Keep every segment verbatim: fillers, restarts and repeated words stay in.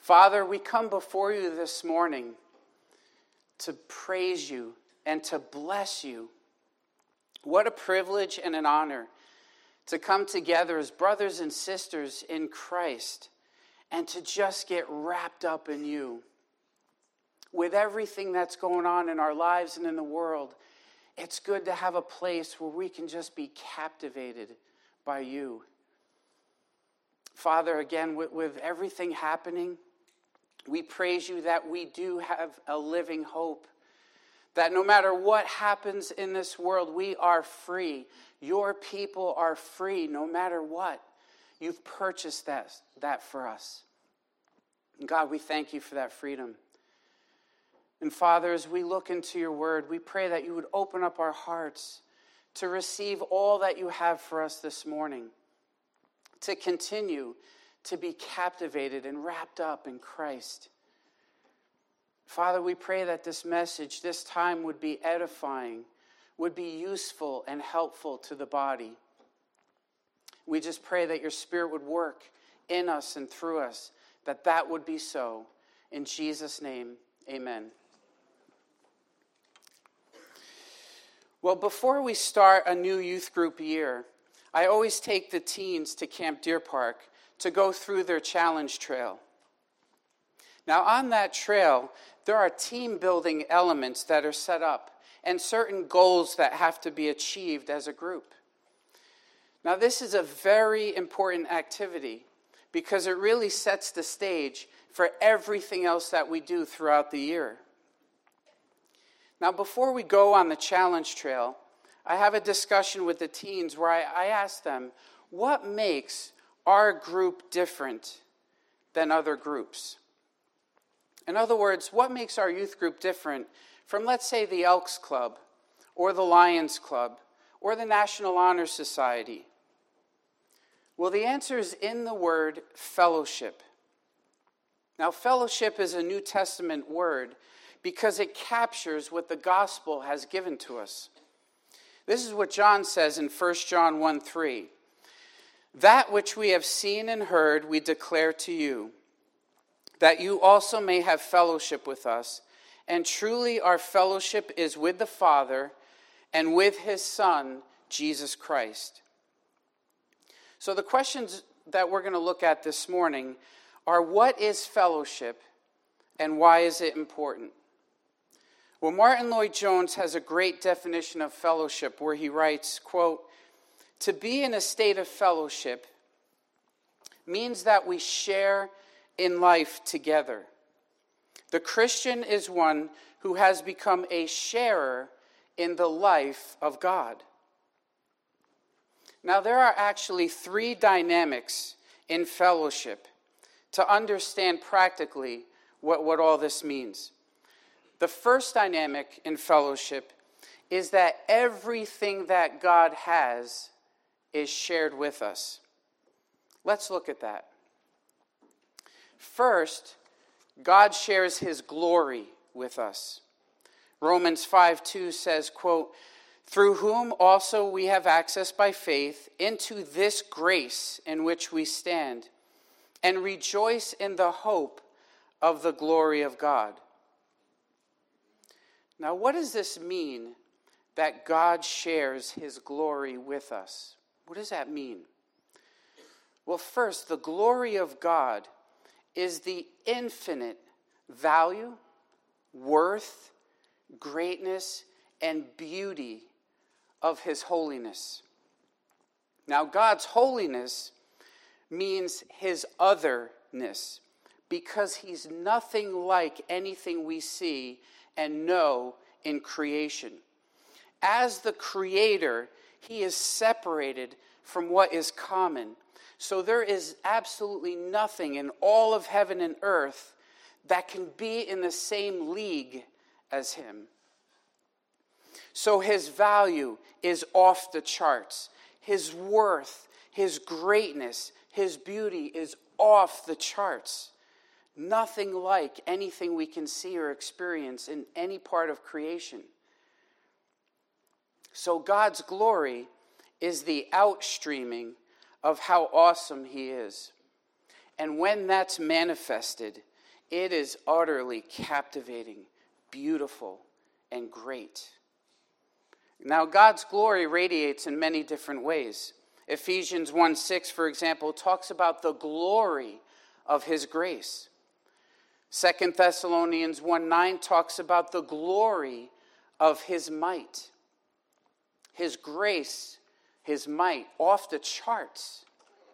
Father, we come before you this morning to praise you and to bless you. What a privilege and an honor to come together as brothers and sisters in Christ and to just get wrapped up in you. With everything that's going on in our lives and in the world, it's good to have a place where we can just be captivated by you. Father, again, with, with everything happening, we praise you that we do have a living hope. That no matter what happens in this world, we are free. Your people are free no matter what. You've purchased that, that for us. And God, we thank you for that freedom. And Father, as we look into your word, we pray that you would open up our hearts to receive all that you have for us this morning, to continue to be captivated and wrapped up in Christ. Father, we pray that this message, this time, would be edifying, would be useful and helpful to the body. We just pray that your Spirit would work in us and through us, that that would be so. In Jesus' name, amen. Well, before we start a new youth group year, I always take the teens to Camp Deer Park to go through their challenge trail. Now, on that trail, there are team-building elements that are set up and certain goals that have to be achieved as a group. Now, this is a very important activity because it really sets the stage for everything else that we do throughout the year. Now, before we go on the challenge trail, I have a discussion with the teens where I, I ask them, what makes our group different than other groups? In other words, what makes our youth group different from, let's say, the Elks Club, or the Lions Club, or the National Honor Society? Well, the answer is in the word fellowship. Now, fellowship is a New Testament word because it captures what the gospel has given to us. This is what John says in First John one three. That which we have seen and heard we declare to you, that you also may have fellowship with us. And truly our fellowship is with the Father and with his Son, Jesus Christ. So the questions that we're going to look at this morning are, what is fellowship and why is it important? Well, Martin Lloyd-Jones has a great definition of fellowship where he writes, quote, to be in a state of fellowship means that we share in life together. The Christian is one who has become a sharer in the life of God. Now, there are actually three dynamics in fellowship to understand practically what, what all this means. The first dynamic in fellowship is that everything that God has is shared with us. Let's look at that. First, God shares his glory with us. Romans five two says, quote, through whom also we have access by faith into this grace in which we stand, and rejoice in the hope of the glory of God. Now, what does this mean that God shares his glory with us? What does that mean? Well, first, the glory of God is the infinite value, worth, greatness, and beauty of his holiness. Now, God's holiness means his otherness, because he's nothing like anything we see and know in creation. As the creator, he is separated from what is common. So there is absolutely nothing in all of heaven and earth that can be in the same league as him. So his value is off the charts. His worth, his greatness, his beauty is off the charts. Nothing like anything we can see or experience in any part of creation. So God's glory is the outstreaming of how awesome he is. And when that's manifested, It is utterly captivating, beautiful, and great. Now, God's glory radiates in many different ways. Ephesians one six, for example, talks about the glory of his grace. Second Thessalonians one nine talks about the glory of his might. His grace, his might, off the charts.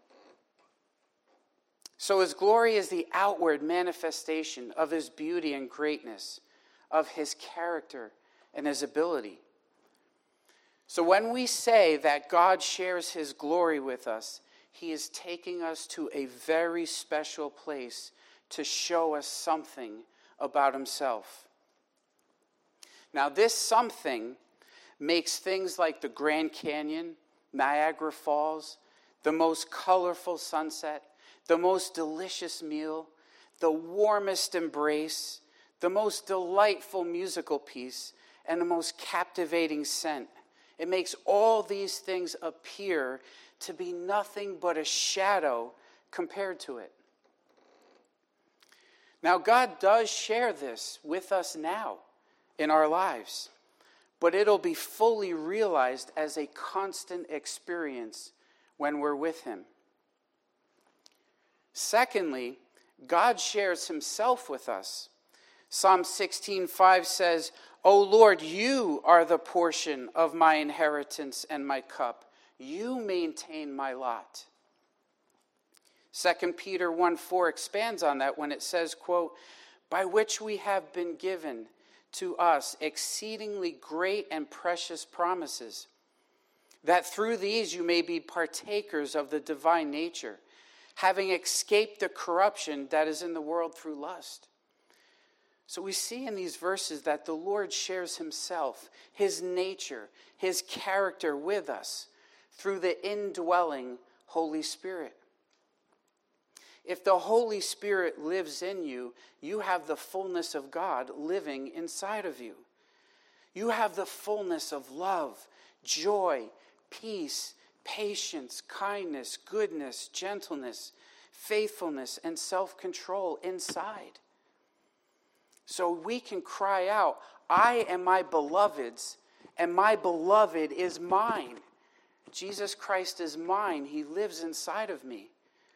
So his glory is the outward manifestation of his beauty and greatness, of his character and his ability. So when we say that God shares his glory with us, he is taking us to a very special place to show us something about himself. Now, this something makes things like the Grand Canyon, Niagara Falls, the most colorful sunset, the most delicious meal, the warmest embrace, the most delightful musical piece, and the most captivating scent. It makes all these things appear to be nothing but a shadow compared to it. Now, God does share this with us now in our lives, but it'll be fully realized as a constant experience when we're with him. Secondly, God shares himself with us. Psalm sixteen five says, "O Lord, you are the portion of my inheritance and my cup. You maintain my lot." Second Peter one four expands on that when it says, quote, "By which we have been given to us exceedingly great and precious promises, that through these you may be partakers of the divine nature, having escaped the corruption that is in the world through lust." So we see in these verses that the Lord shares himself, his nature, his character with us through the indwelling Holy Spirit. If the Holy Spirit lives in you, you have the fullness of God living inside of you. You have the fullness of love, joy, peace, patience, kindness, goodness, gentleness, faithfulness, and self-control inside. So we can cry out, "I am my beloved's, and my beloved is mine." Jesus Christ is mine. He lives inside of me.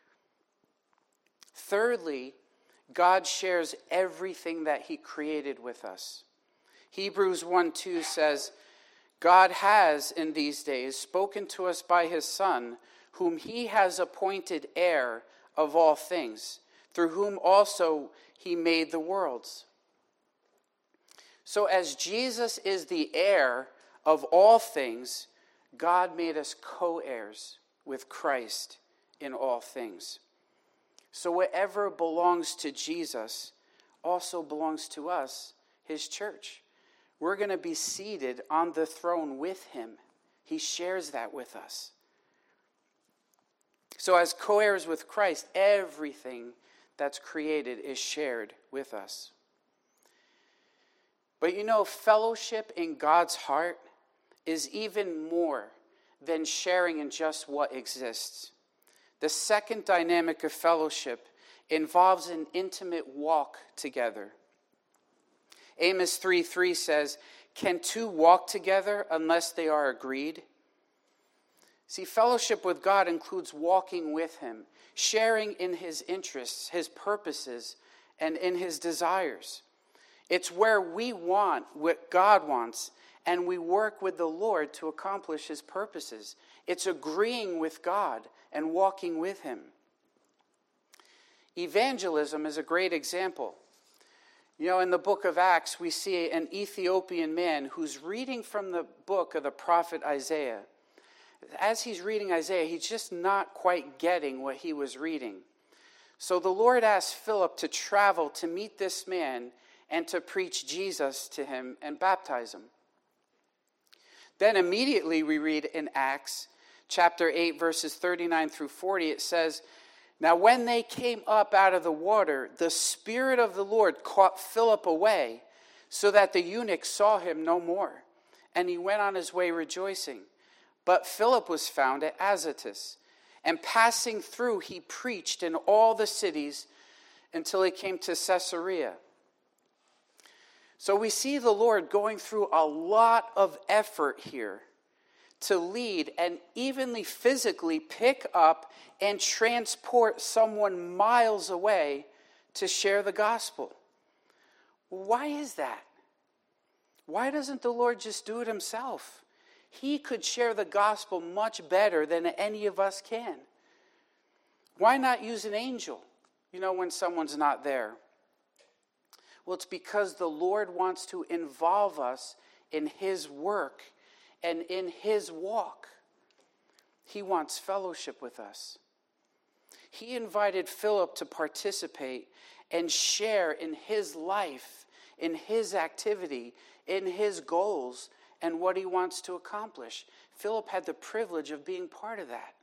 Thirdly, God shares everything that he created with us. Hebrews one two says, "God has in these days spoken to us by his Son, whom he has appointed heir of all things, through whom also he made the worlds." So as Jesus is the heir of all things, God made us co-heirs with Christ in all things. So whatever belongs to Jesus also belongs to us, his church. We're going to be seated on the throne with him. He shares that with us. So as co-heirs with Christ, everything that's created is shared with us. But you know, fellowship in God's heart is even more than sharing in just what exists. The second dynamic of fellowship involves an intimate walk together. Amos three three says, "Can two walk together unless they are agreed?" See, fellowship with God includes walking with him, sharing in his interests, his purposes, and in his desires. It's where we want what God wants, and we work with the Lord to accomplish his purposes. It's agreeing with God and walking with him. Evangelism is a great example. You know, in the book of Acts, we see an Ethiopian man who's reading from the book of the prophet Isaiah. As he's reading Isaiah, he's just not quite getting what he was reading. So the Lord asked Philip to travel to meet this man and to preach Jesus to him and baptize him. Then immediately we read in Acts chapter eight, verses thirty-nine through forty, it says, "Now when they came up out of the water, the Spirit of the Lord caught Philip away, so that the eunuch saw him no more, and he went on his way rejoicing. But Philip was found at Azotus, and passing through he preached in all the cities until he came to Caesarea. So we see the Lord going through a lot of effort here to lead and evenly physically pick up and transport someone miles away to share the gospel. Why is that? Why doesn't the Lord just do it himself? He could share the gospel much better than any of us can. Why not use an angel, you know, when someone's not there? Well, it's because the Lord wants to involve us in his work and in his walk. He wants fellowship with us. He invited Philip to participate and share in his life, in his activity, in his goals, and what he wants to accomplish. Philip had the privilege of being part of that.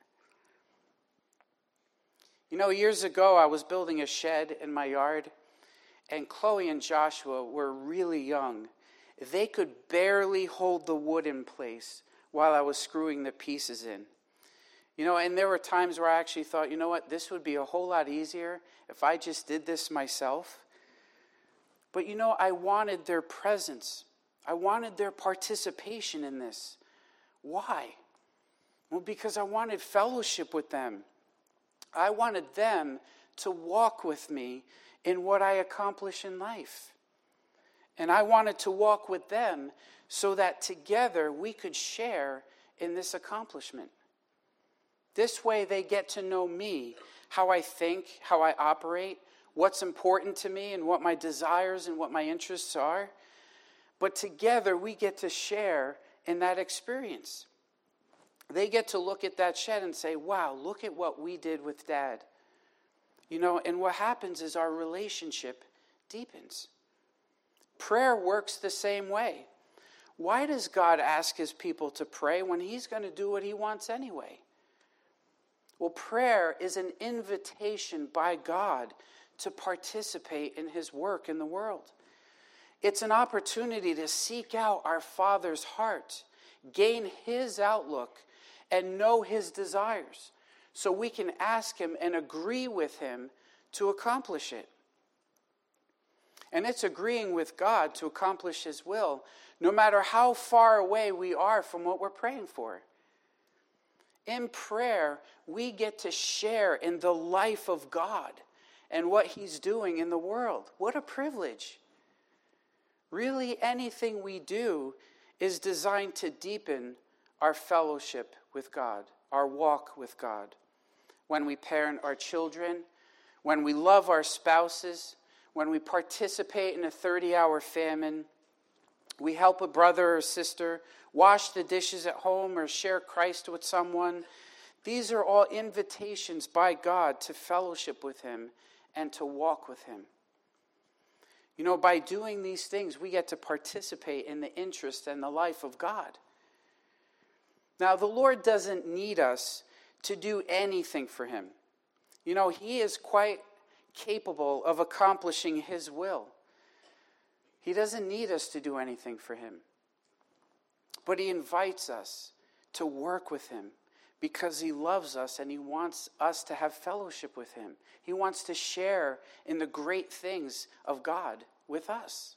You know, years ago, I was building a shed in my yard, and Chloe and Joshua were really young. They could barely hold the wood in place while I was screwing the pieces in. You know, and there were times where I actually thought, you know what, this would be a whole lot easier if I just did this myself. But you know, I wanted their presence. I wanted their participation in this. Why? Well, because I wanted fellowship with them. I wanted them to walk with me in what I accomplish in life. And I wanted to walk with them so that together we could share in this accomplishment. This way they get to know me, how I think, how I operate, what's important to me and what my desires and what my interests are. But together we get to share in that experience. They get to look at that shed and say, wow, look at what we did with Dad. You know, and what happens is our relationship deepens. Prayer works the same way. Why does God ask his people to pray when he's going to do what he wants anyway? Well, prayer is an invitation by God to participate in his work in the world. It's an opportunity to seek out our Father's heart, gain his outlook, and know his desires, so we can ask him and agree with him to accomplish it. And it's agreeing with God to accomplish his will, no matter how far away we are from what we're praying for. In prayer, we get to share in the life of God and what he's doing in the world. What a privilege. Really, anything we do is designed to deepen our fellowship with God, our walk with God. When we parent our children, when we love our spouses, when we participate in a thirty-hour famine, we help a brother or sister, wash the dishes at home, or share Christ with someone. These are all invitations by God to fellowship with him and to walk with him. You know, by doing these things, we get to participate in the interest and the life of God. Now, the Lord doesn't need us to do anything for him. You know, he is quite capable of accomplishing his will. He doesn't need us to do anything for him. But he invites us to work with him because he loves us and he wants us to have fellowship with him. He wants to share in the great things of God with us.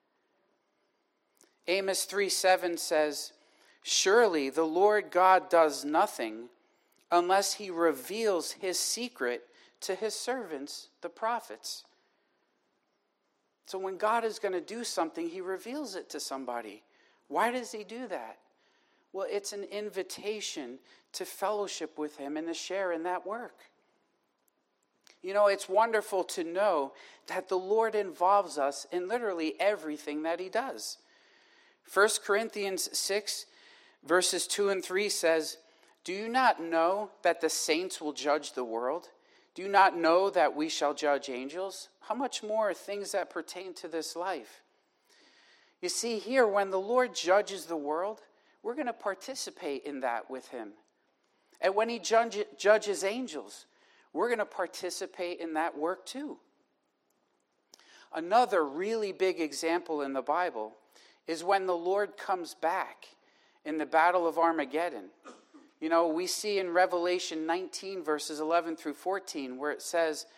Amos three seven says, "Surely the Lord God does nothing unless he reveals his secret to his servants, the prophets." So when God is going to do something, he reveals it to somebody. Why does he do that? Well, it's an invitation to fellowship with him and to share in that work. You know, it's wonderful to know that the Lord involves us in literally everything that he does. First Corinthians six, verses two and three says, "Do you not know that the saints will judge the world? Do you not know that we shall judge angels? How much more things that pertain to this life?" You see here, when the Lord judges the world, we're going to participate in that with him. And when he judge, judges angels, we're going to participate in that work too. Another really big example in the Bible is when the Lord comes back in the Battle of Armageddon. You know, we see in Revelation nineteen, verses eleven through fourteen, where it says,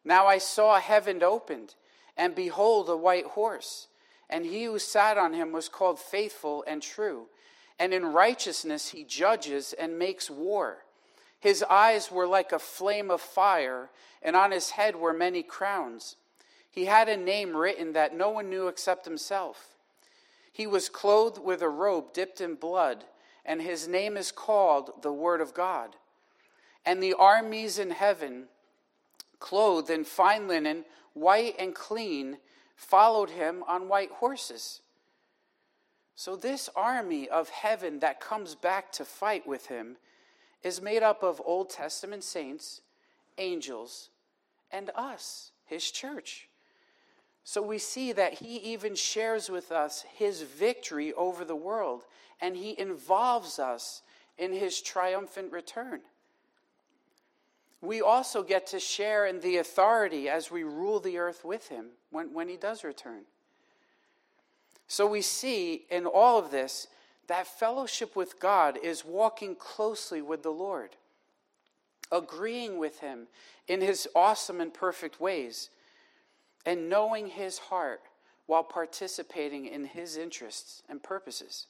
Now I saw heaven opened, and behold, a white horse, and he who sat on him was called Faithful and True, and in righteousness he judges and makes war. His eyes were like a flame of fire, and on his head were many crowns. He had a name written that no one knew except himself. He was clothed with a robe dipped in blood, and his name is called the Word of God. And the armies in heaven, clothed in fine linen, white and clean, followed him on white horses. So this army of heaven that comes back to fight with him is made up of Old Testament saints, angels, and us, his church. So we see that he even shares with us his victory over the world, and he involves us in his triumphant return. We also get to share in the authority as we rule the earth with him when, when he does return. So we see in all of this that fellowship with God is walking closely with the Lord, agreeing with him in his awesome and perfect ways, and knowing his heart while participating in his interests and purposes.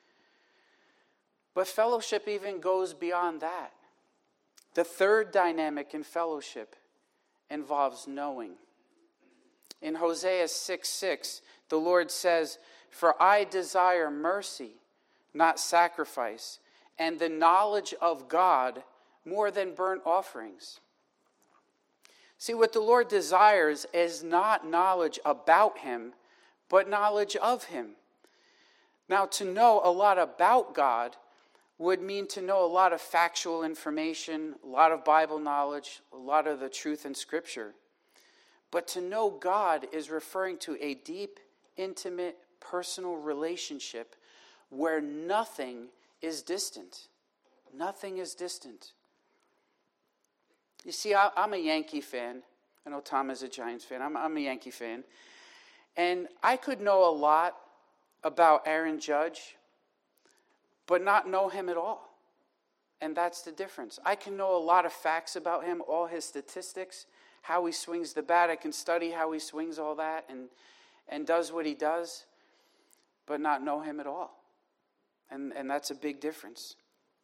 But fellowship even goes beyond that. The third dynamic in fellowship involves knowing. In Hosea six six, the Lord says, "For I desire mercy, not sacrifice, and the knowledge of God more than burnt offerings." See, what the Lord desires is not knowledge about him, but knowledge of him. Now, to know a lot about God would mean to know a lot of factual information, a lot of Bible knowledge, a lot of the truth in Scripture. But to know God is referring to a deep, intimate, personal relationship where nothing is distant. Nothing is distant. You see, I, I'm a Yankee fan. I know Tom is a Giants fan. I'm, I'm a Yankee fan. And I could know a lot about Aaron Judge, but not know him at all. And that's the difference. I can know a lot of facts about him, all his statistics, how he swings the bat. I can study how he swings all that and, and does what he does, but not know him at all. And, and that's a big difference.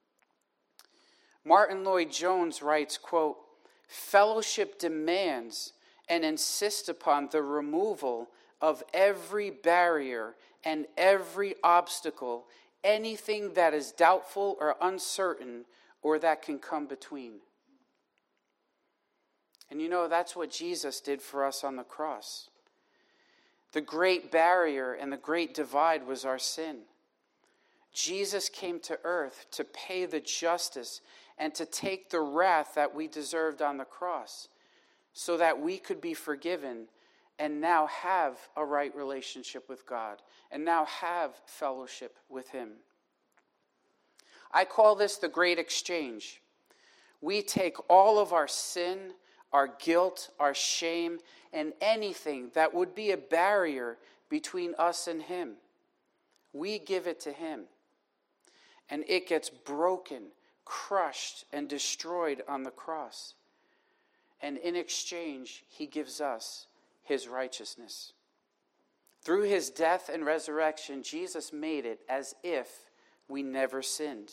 Martin Lloyd-Jones writes, quote, "Fellowship demands and insists upon the removal of every barrier and every obstacle, anything that is doubtful or uncertain or that can come between." And you know, that's what Jesus did for us on the cross. The great barrier and the great divide was our sin. Jesus came to earth to pay the justice and to take the wrath that we deserved on the cross so that we could be forgiven and now have a right relationship with God and now have fellowship with him. I call this the great exchange. We take all of our sin, our guilt, our shame, and anything that would be a barrier between us and him. We give it to him. And it gets broken, crushed, and destroyed on the cross. And in exchange, he gives us his righteousness. Through his death and resurrection, Jesus made it as if we never sinned.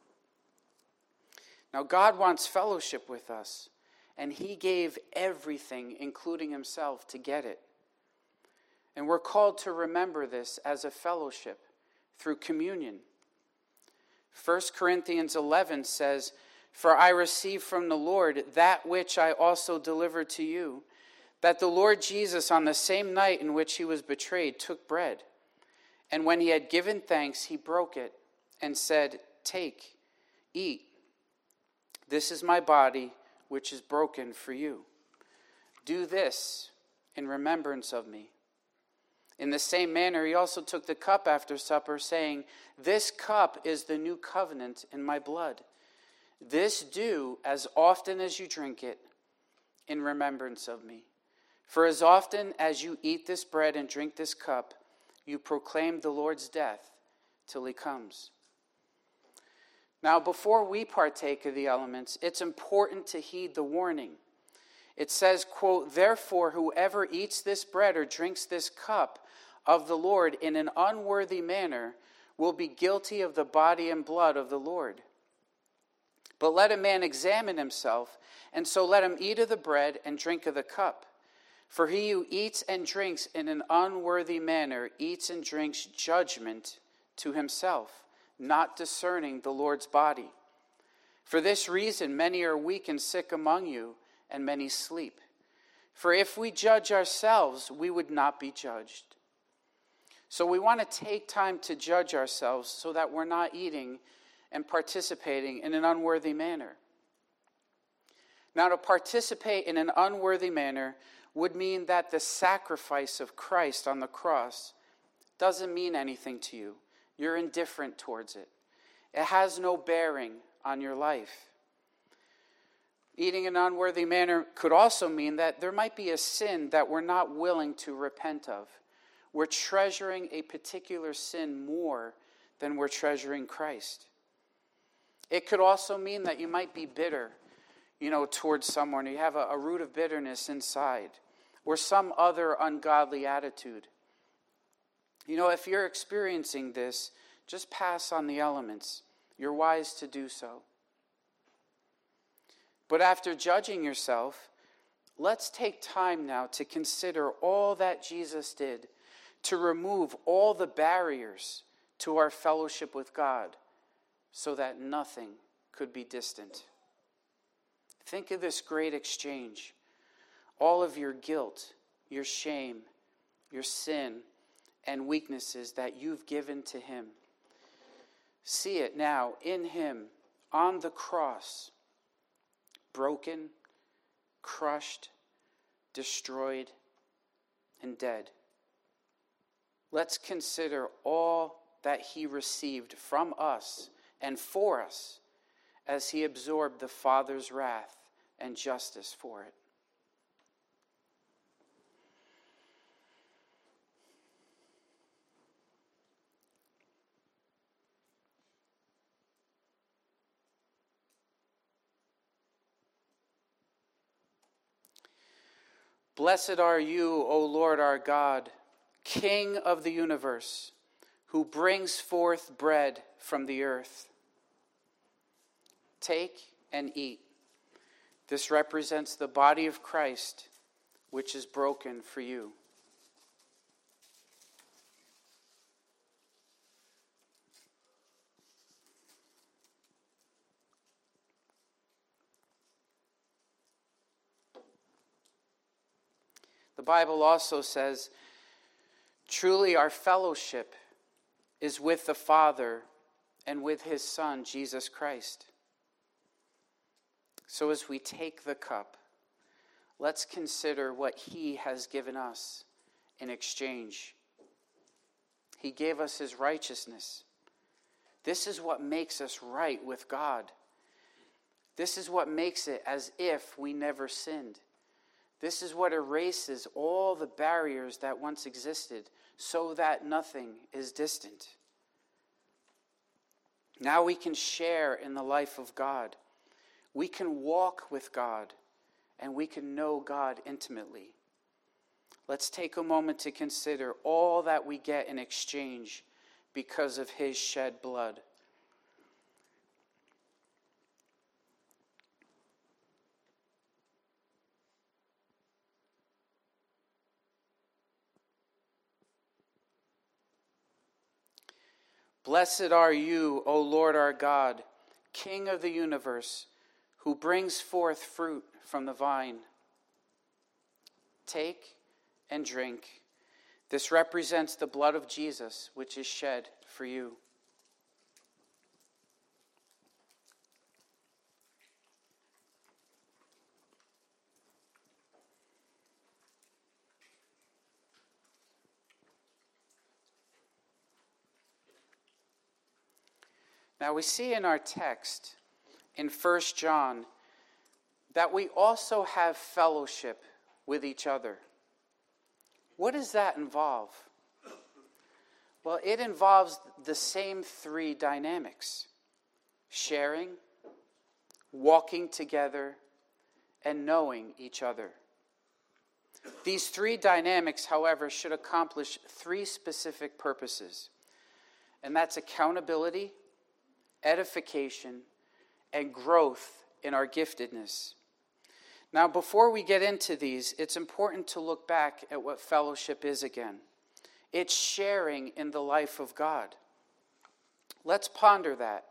Now, God wants fellowship with us, and he gave everything, including himself, to get it. And we're called to remember this as a fellowship through communion. First Corinthians eleven says, "For I received from the Lord that which I also delivered to you, that the Lord Jesus, on the same night in which he was betrayed, took bread. And when he had given thanks, he broke it and said, 'Take, eat. This is my body, which is broken for you. Do this in remembrance of me.' In the same manner, he also took the cup after supper, saying, 'This cup is the new covenant in my blood. This do as often as you drink it in remembrance of me. For as often as you eat this bread and drink this cup, you proclaim the Lord's death till he comes.'" Now, before we partake of the elements, it's important to heed the warning. It says, quote, "Therefore, whoever eats this bread or drinks this cup of the Lord in an unworthy manner will be guilty of the body and blood of the Lord. But let a man examine himself, and so let him eat of the bread and drink of the cup. For he who eats and drinks in an unworthy manner eats and drinks judgment to himself, not discerning the Lord's body. For this reason many are weak and sick among you, and many sleep. For if we judge ourselves, we would not be judged." So we want to take time to judge ourselves so that we're not eating and participating in an unworthy manner. Now, to participate in an unworthy manner would mean that the sacrifice of Christ on the cross doesn't mean anything to you. You're indifferent towards it. It has no bearing on your life. Eating in an unworthy manner could also mean that there might be a sin that we're not willing to repent of. We're treasuring a particular sin more than we're treasuring Christ. It could also mean that you might be bitter, you know, towards someone. You have a, a root of bitterness inside, or some other ungodly attitude. You know, if you're experiencing this, just pass on the elements. You're wise to do so. But after judging yourself, let's take time now to consider all that Jesus did to remove all the barriers to our fellowship with God so that nothing could be distant. Think of this great exchange. All of your guilt, your shame, your sin, and weaknesses that you've given to him. See it now in him on the cross, broken, crushed, destroyed, and dead. Let's consider all that he received from us and for us as he absorbed the Father's wrath and justice for it. Blessed are you, O Lord our God, King of the universe, who brings forth bread from the earth. Take and eat. This represents the body of Christ, which is broken for you. The Bible also says, truly our fellowship is with the Father and with his Son, Jesus Christ. So as we take the cup, let's consider what he has given us in exchange. He gave us his righteousness. This is what makes us right with God. This is what makes it as if we never sinned. This is what erases all the barriers that once existed so that nothing is distant. Now we can share in the life of God. We can walk with God, and we can know God intimately. Let's take a moment to consider all that we get in exchange because of his shed blood. Blessed are you, O Lord our God, King of the universe, who brings forth fruit from the vine. Take and drink. This represents the blood of Jesus, which is shed for you. Now we see in our text in First John that we also have fellowship with each other. What does that involve? Well, it involves the same three dynamics: sharing, walking together, and knowing each other. These three dynamics, however, should accomplish three specific purposes, and that's accountability, edification, and growth in our giftedness. Now, before we get into these, it's important to look back at what fellowship is again. It's sharing in the life of God. Let's ponder that.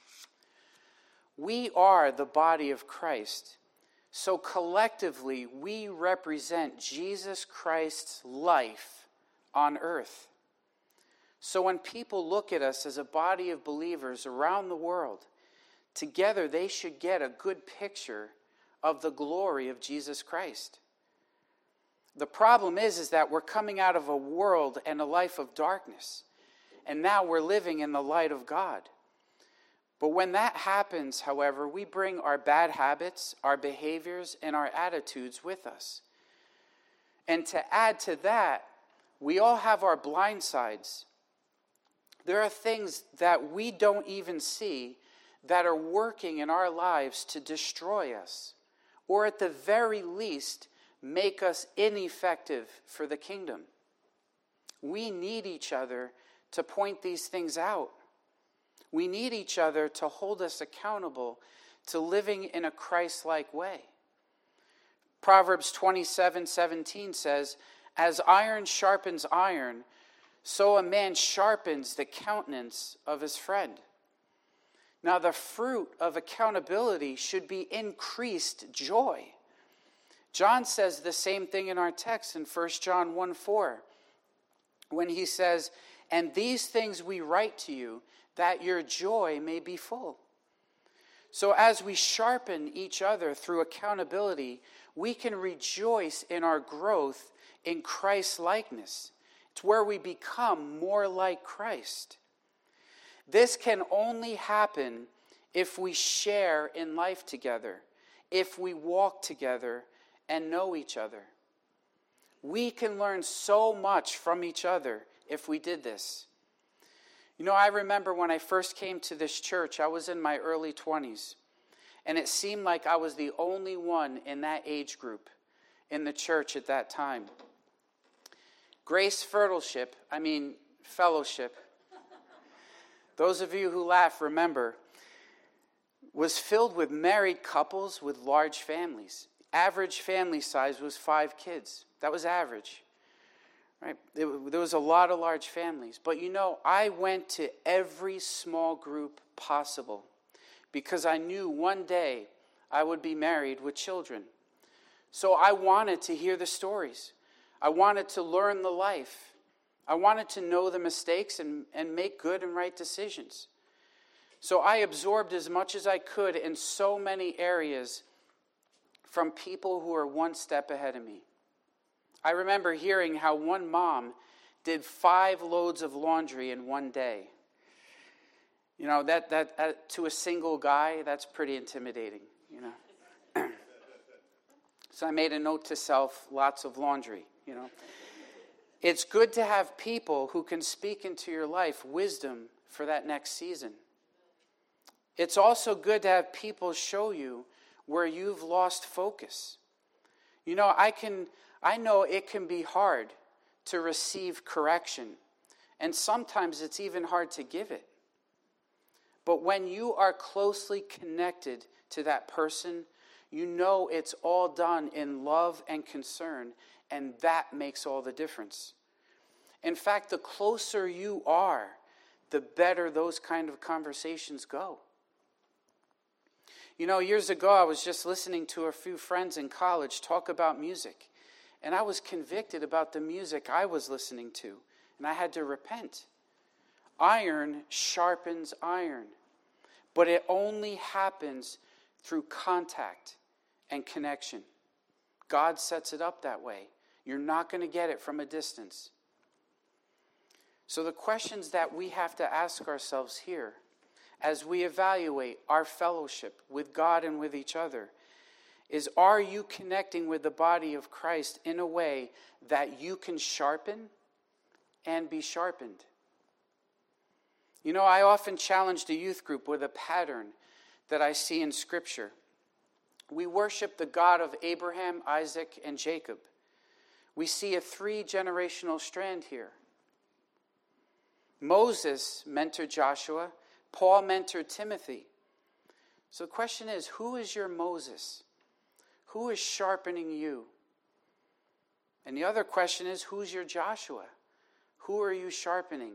We are the body of Christ. So collectively, we represent Jesus Christ's life on earth. So when people look at us as a body of believers around the world, together they should get a good picture of the glory of Jesus Christ. The problem is, is that we're coming out of a world and a life of darkness, and now we're living in the light of God. But when that happens, however, we bring our bad habits, our behaviors, and our attitudes with us. And to add to that, we all have our blind sides. There are things that we don't even see that are working in our lives to destroy us, or at the very least, make us ineffective for the kingdom. We need each other to point these things out. We need each other to hold us accountable to living in a Christ-like way. Proverbs twenty-seven seventeen says, "As iron sharpens iron, so a man sharpens the countenance of his friend." Now, the fruit of accountability should be increased joy. John says the same thing in our text in First John one four, when he says, "And these things we write to you, that your joy may be full." So as we sharpen each other through accountability, we can rejoice in our growth in Christ's likeness. It's where we become more like Christ. This can only happen if we share in life together, if we walk together and know each other. We can learn so much from each other if we did this. You know, I remember when I first came to this church, I was in my early twenties, and it seemed like I was the only one in that age group in the church at that time. Grace Fellowship, I mean, fellowship, those of you who laugh, remember, was filled with married couples with large families. Average family size was five kids. That was average. Right? There was a lot of large families. But you know, I went to every small group possible because I knew one day I would be married with children. So I wanted to hear the stories. I wanted to learn the life. I wanted to know the mistakes and, and make good and right decisions. So I absorbed as much as I could in so many areas from people who are one step ahead of me. I remember hearing how one mom did five loads of laundry in one day. You know, that, that, that to a single guy, that's pretty intimidating, you know. So I made a note to self, lots of laundry, you know. It's good to have people who can speak into your life wisdom for that next season. It's also good to have people show you where you've lost focus. You know, I can... I know it can be hard to receive correction, and sometimes it's even hard to give it. But when you are closely connected to that person, you know it's all done in love and concern, and that makes all the difference. In fact, the closer you are, the better those kind of conversations go. You know, years ago, I was just listening to a few friends in college talk about music. And I was convicted about the music I was listening to, and I had to repent. Iron sharpens iron, but it only happens through contact and connection. God sets it up that way. You're not going to get it from a distance. So the questions that we have to ask ourselves here as we evaluate our fellowship with God and with each other is, are you connecting with the body of Christ in a way that you can sharpen and be sharpened? You know, I often challenge the youth group with a pattern that I see in Scripture. We worship the God of Abraham, Isaac, and Jacob. We see a three-generational strand here. Moses mentored Joshua. Paul mentored Timothy. So the question is, who is your Moses? Who is sharpening you? And the other question is, who's your Joshua? Who are you sharpening?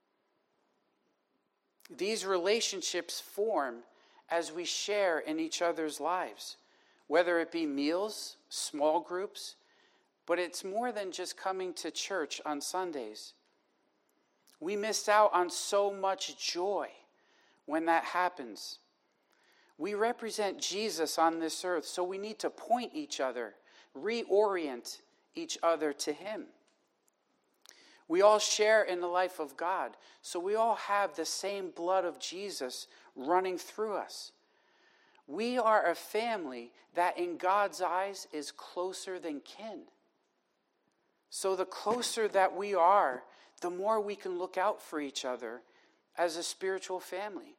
These relationships form as we share in each other's lives, whether it be meals, small groups, but it's more than just coming to church on Sundays. We miss out on so much joy when that happens. We represent Jesus on this earth, so we need to point each other, reorient each other to him. We all share in the life of God, so we all have the same blood of Jesus running through us. We are a family that in God's eyes is closer than kin. So the closer that we are, the more we can look out for each other as a spiritual family.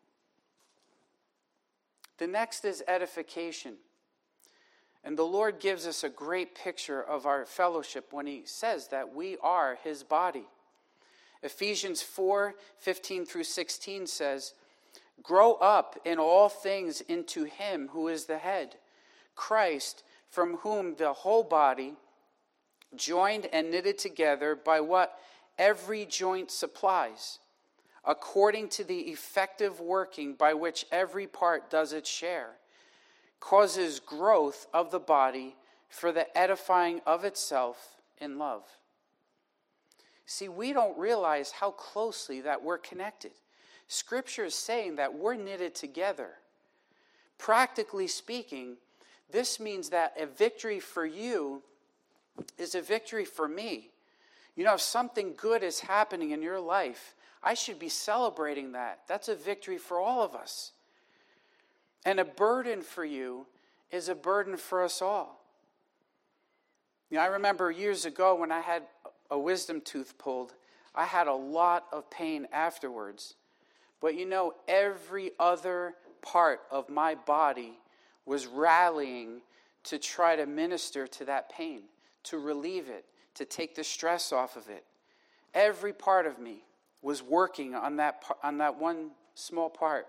The next is edification. And the Lord gives us a great picture of our fellowship when he says that we are his body. Ephesians four, fifteen through sixteen says, "Grow up in all things into him who is the head, Christ, from whom the whole body, joined and knitted together by what every joint supplies, according to the effective working by which every part does its share, causes growth of the body for the edifying of itself in love." See, we don't realize how closely that we're connected. Scripture is saying that we're knitted together. Practically speaking, this means that a victory for you is a victory for me. You know, if something good is happening in your life, I should be celebrating that. That's a victory for all of us. And a burden for you is a burden for us all. You know, I remember years ago when I had a wisdom tooth pulled, I had a lot of pain afterwards. But you know, every other part of my body was rallying to try to minister to that pain, to relieve it, to take the stress off of it. Every part of me was working on that, on that one small part.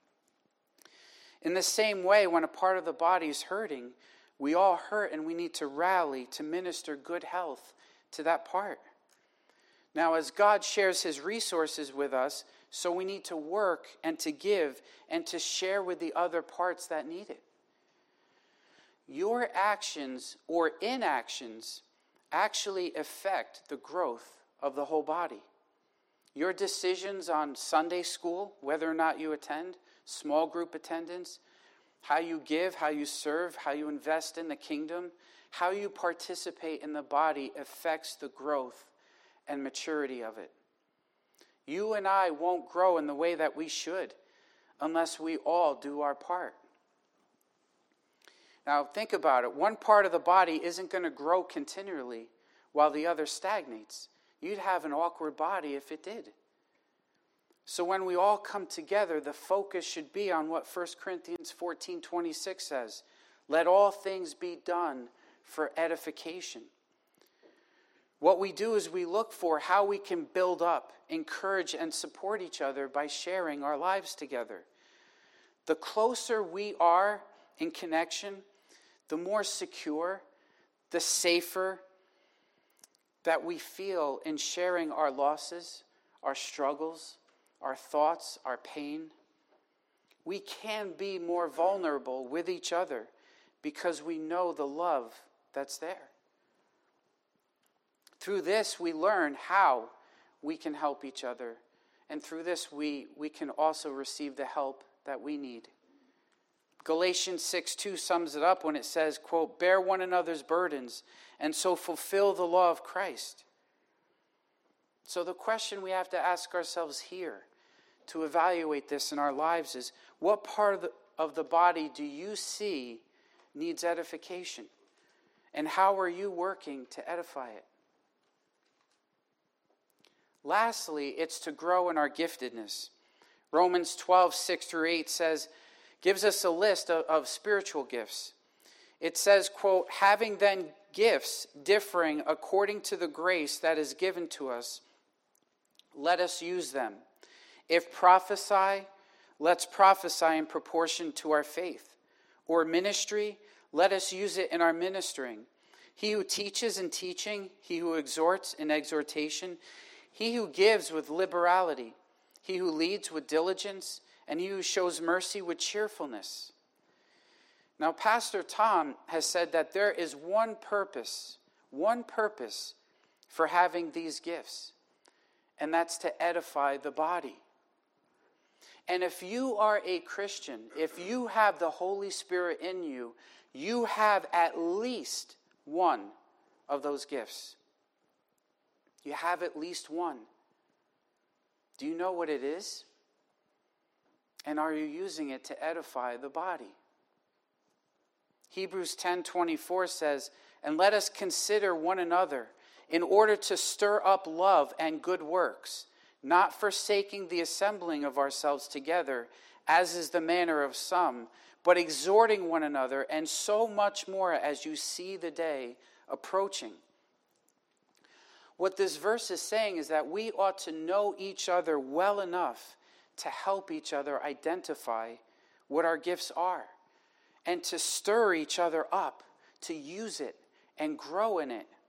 In the same way, when a part of the body is hurting, we all hurt and we need to rally to minister good health to that part. Now, as God shares his resources with us, so we need to work and to give and to share with the other parts that need it. Your actions or inactions actually affect the growth of the whole body. Your decisions on Sunday school, whether or not you attend, small group attendance, how you give, how you serve, how you invest in the kingdom, how you participate in the body affects the growth and maturity of it. You and I won't grow in the way that we should unless we all do our part. Now think about it. One part of the body isn't going to grow continually while the other stagnates. You'd have an awkward body if it did. So when we all come together, the focus should be on what First Corinthians fourteen twenty-six says. Let all things be done for edification. What we do is we look for how we can build up, encourage, and support each other by sharing our lives together. The closer we are in connection, the more secure, the safer that we feel in sharing our losses, our struggles, our thoughts, our pain. We can be more vulnerable with each other because we know the love that's there. Through this, we learn how we can help each other. And through this, we, we can also receive the help that we need. Galatians six two sums it up when it says, quote, "Bear one another's burdens and so fulfill the law of Christ." So the question we have to ask ourselves here to evaluate this in our lives is, what part of the, of the body do you see needs edification? And how are you working to edify it? Lastly, it's to grow in our giftedness. Romans twelve, six through eight says, gives us a list of, of spiritual gifts. It says, quote, having then gifts differing according to the grace that is given to us, let us use them. If prophesy, let's prophesy in proportion to our faith. Or ministry, let us use it in our ministering. He who teaches in teaching, he who exhorts in exhortation, he who gives with liberality, he who leads with diligence, and he who shows mercy with cheerfulness. Now, Pastor Tom has said that there is one purpose, one purpose for having these gifts, and that's to edify the body. And if you are a Christian, if you have the Holy Spirit in you, you have at least one of those gifts. You have at least one. Do you know what it is? And are you using it to edify the body? Hebrews ten twenty-four says, and let us consider one another in order to stir up love and good works, not forsaking the assembling of ourselves together, as is the manner of some, but exhorting one another, and so much more as you see the day approaching. What this verse is saying is that we ought to know each other well enough to help each other identify what our gifts are, and to stir each other up, to use it and grow in it.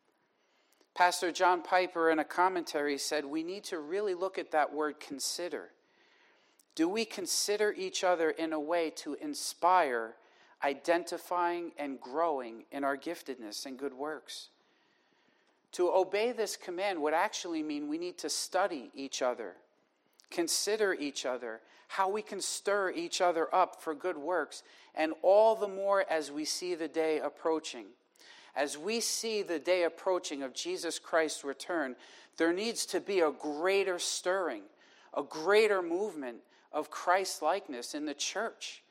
Pastor John Piper in a commentary said we need to really look at that word consider. Do we consider each other in a way to inspire, identifying, and growing in our giftedness and good works? To obey this command would actually mean we need to study each other, consider each other, how we can stir each other up for good works, and all the more as we see the day approaching. As we see the day approaching of Jesus Christ's return, there needs to be a greater stirring, a greater movement of Christ-likeness in the church.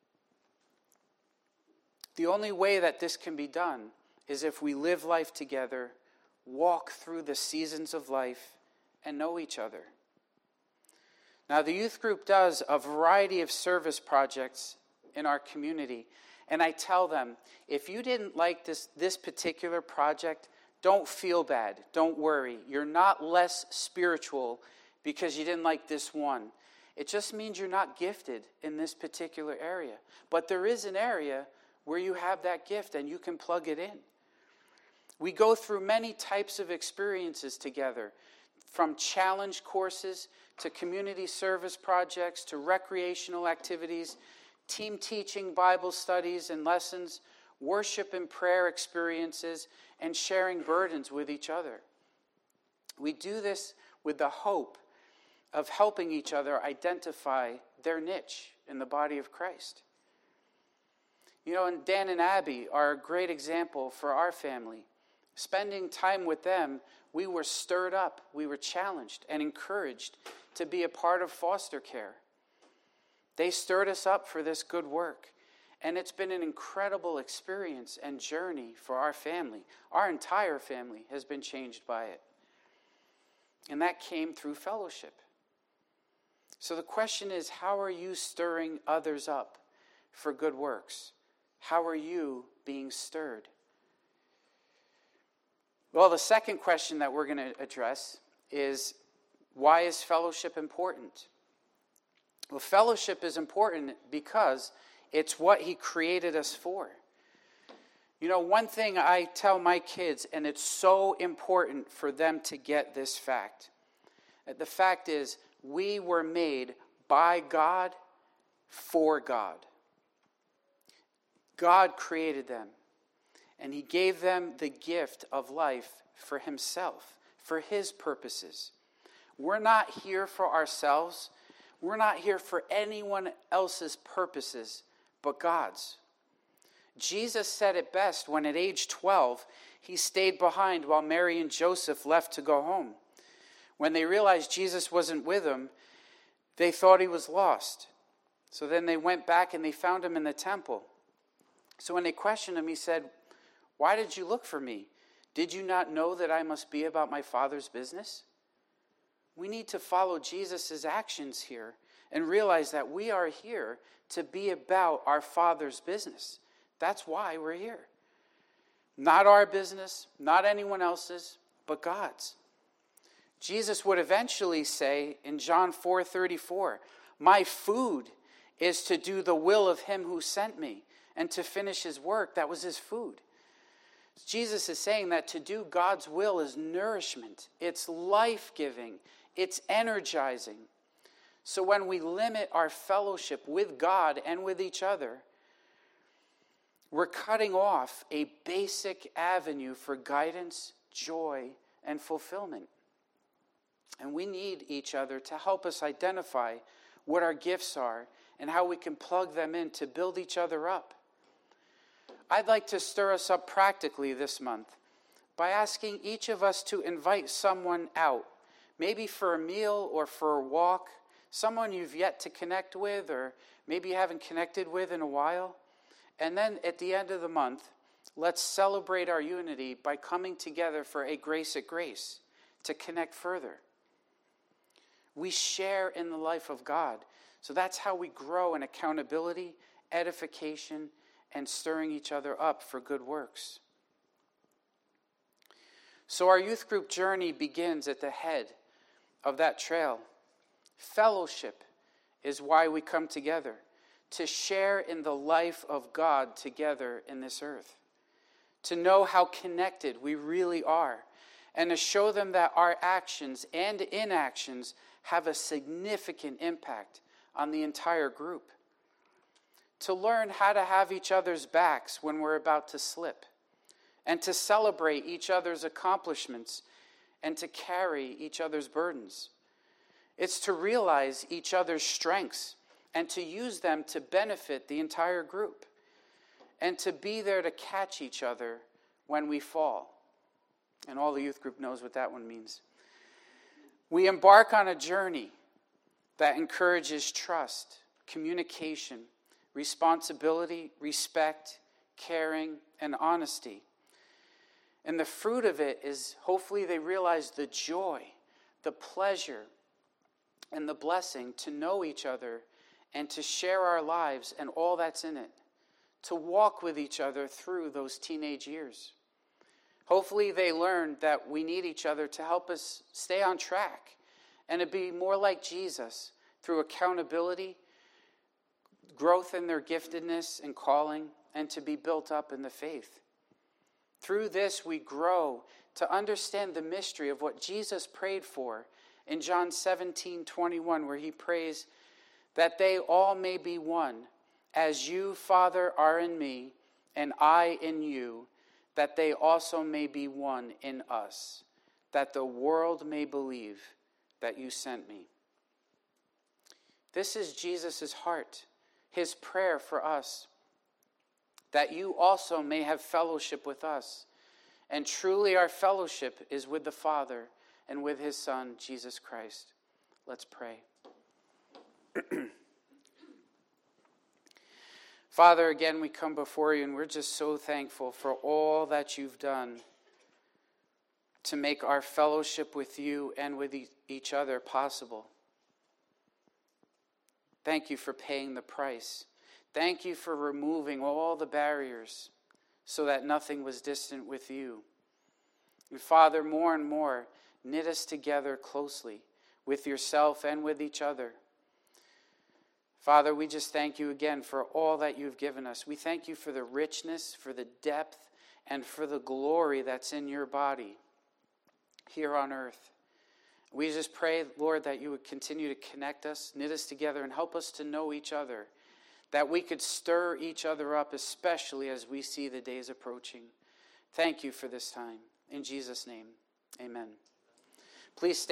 The only way that this can be done is if we live life together, walk through the seasons of life, and know each other. Now, the youth group does a variety of service projects in our community. And I tell them, if you didn't like this, this particular project, don't feel bad. Don't worry. You're not less spiritual because you didn't like this one. It just means you're not gifted in this particular area. But there is an area where you have that gift and you can plug it in. We go through many types of experiences together, from challenge courses to community service projects to recreational activities, team teaching, Bible studies and lessons, worship and prayer experiences, and sharing burdens with each other. We do this with the hope of helping each other identify their niche in the body of Christ. You know, and Dan and Abby are a great example for our family. Spending time with them, we were stirred up, we were challenged and encouraged to be a part of foster care. They stirred us up for this good work. And it's been an incredible experience and journey for our family. Our entire family has been changed by it. And that came through fellowship. So the question is, how are you stirring others up for good works? How are you being stirred? Well, the second question that we're going to address is, why is fellowship important? Well, fellowship is important because it's what he created us for. You know, one thing I tell my kids, and it's so important for them to get this fact. The fact is, we were made by God for God. God created them, and he gave them the gift of life for himself, for his purposes. We're not here for ourselves. We're not here for anyone else's purposes but God's. Jesus said it best when at age twelve, he stayed behind while Mary and Joseph left to go home. When they realized Jesus wasn't with them, they thought he was lost. So then they went back and they found him in the temple. So when they questioned him, he said, "Why did you look for me? Did you not know that I must be about my Father's business?" We need to follow Jesus' actions here and realize that we are here to be about our Father's business. That's why we're here. Not our business, not anyone else's, but God's. Jesus would eventually say in John four thirty-four, my food is to do the will of him who sent me and to finish his work. That was his food. Jesus is saying that to do God's will is nourishment. It's life-giving. It's energizing. So when we limit our fellowship with God and with each other, we're cutting off a basic avenue for guidance, joy, and fulfillment. And we need each other to help us identify what our gifts are and how we can plug them in to build each other up. I'd like to stir us up practically this month by asking each of us to invite someone out, maybe for a meal or for a walk, someone you've yet to connect with or maybe you haven't connected with in a while. And then at the end of the month, let's celebrate our unity by coming together for a Grace at Grace to connect further. We share in the life of God. So that's how we grow in accountability, edification, and stirring each other up for good works. So our youth group journey begins at the head of that trail. Fellowship is why we come together, to share in the life of God together in this earth, to know how connected we really are, and to show them that our actions and inactions have a significant impact on the entire group. To learn how to have each other's backs when we're about to slip, and to celebrate each other's accomplishments and to carry each other's burdens. It's to realize each other's strengths and to use them to benefit the entire group, and to be there to catch each other when we fall. And all the youth group knows what that one means. We embark on a journey that encourages trust, communication, responsibility, respect, caring, and honesty. And the fruit of it is hopefully they realize the joy, the pleasure, and the blessing to know each other and to share our lives and all that's in it, to walk with each other through those teenage years. Hopefully they learn that we need each other to help us stay on track and to be more like Jesus through accountability, growth in their giftedness and calling, and to be built up in the faith. Through this, we grow to understand the mystery of what Jesus prayed for in John seventeen twenty-one, where he prays that they all may be one, as you, Father, are in me, and I in you, that they also may be one in us, that the world may believe that you sent me. This is Jesus' heart, his prayer for us, that you also may have fellowship with us. And truly our fellowship is with the Father and with his Son, Jesus Christ. Let's pray. Father, again, we come before you and we're just so thankful for all that you've done to make our fellowship with you and with each other possible. Thank you for paying the price. Thank you for removing all the barriers so that nothing was distant with you. And Father, more and more, knit us together closely with yourself and with each other. Father, we just thank you again for all that you've given us. We thank you for the richness, for the depth, and for the glory that's in your body here on earth. We just pray, Lord, that you would continue to connect us, knit us together, and help us to know each other, that we could stir each other up, especially as we see the days approaching. Thank you for this time. In Jesus' name, amen. Please stay.